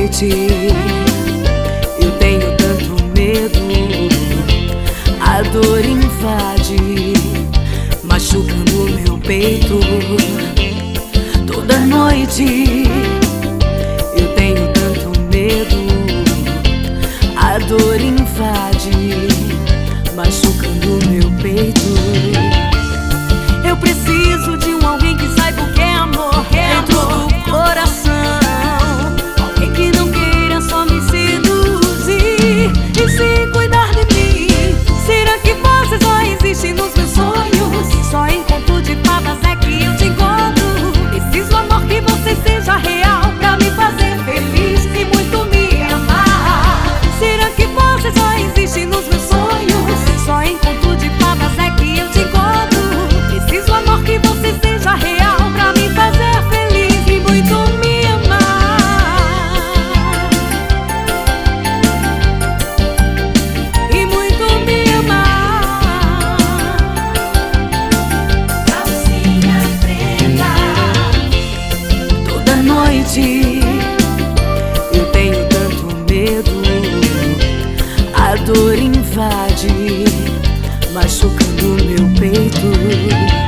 noite eu tenho tanto medo, a dor invade, machucando meu peito. Toda noite eu tenho tanto medo, a dor invade, machucando meu peito. Eu preciso de um alguém que saiba o que é amor dentro do coração, alguém que não queira só me seduzir e se cuidar de mim. Será que você só existe nos meus sonhos? Só em conto de fadas é que eu te encontro. Preciso, amor, que você seja real pra me fazer feliz e muito me amar. Será que você só existe nos meus sonhos? Só em conto de fadas é que eu te encontro. Preciso, amor, que você seja real pra me fazer feliz e muito me amar. E muito me amar. Calcinha preta. Toda noite eu tenho tanto medo, a dor invade, machucando meu peito.